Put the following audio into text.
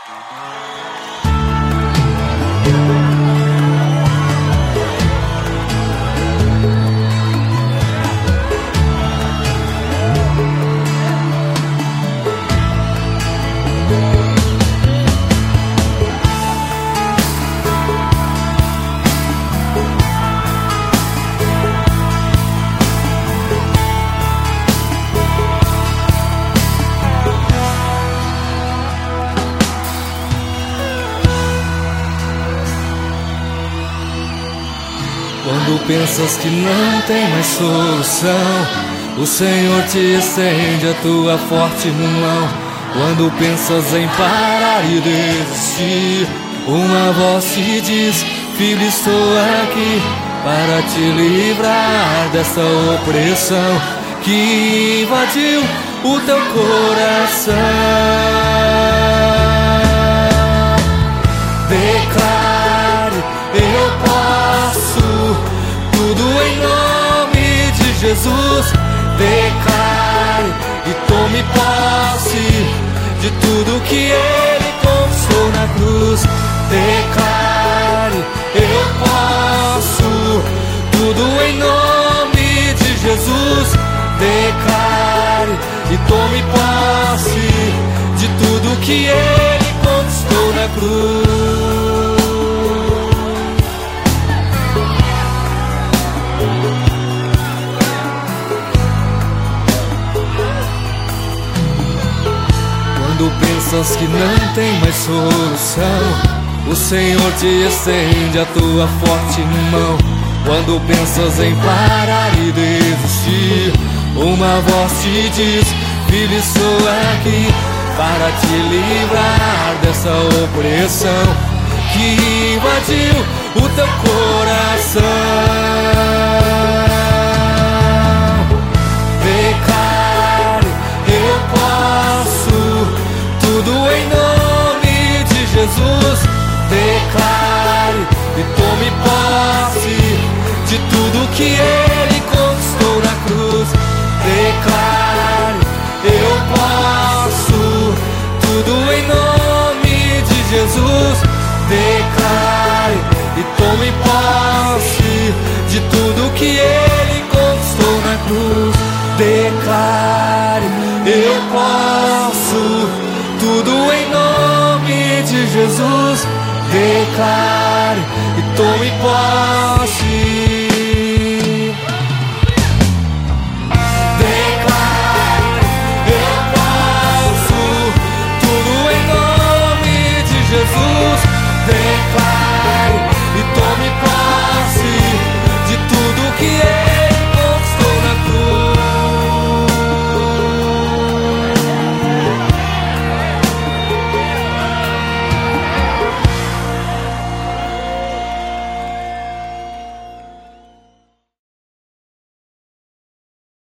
Quando pensas que não tem mais solução, o Senhor te estende a tua forte mão. Quando pensas em parar e desistir, uma voz te diz: filho, estou aqui para te livrar dessa opressão que invadiu o teu coração. Declare: eu posso tudo em nome de Jesus. Declare e tome posse de tudo que Ele conquistou na cruz. Declare: eu posso tudo em nome de Jesus. Declare e tome posse de tudo que Ele conquistou na cruz. Quando pensas que não tem mais solução, o Senhor te estende a tua forte mão. Quando pensas em parar e desistir, uma voz te diz: filho, estou aqui para te livrar dessa opressão que invadiu o teu coração. Declare: eu posso tudo em nome de Jesus. Declare e tome posse de tudo que Ele conquistou na cruz. Declare: eu posso tudo em nome de Jesus. Declare e tome posse de tudo que Ele conquistou na cruz. Declare: eu posso tudo em nome de Jesus. Declare e tome posse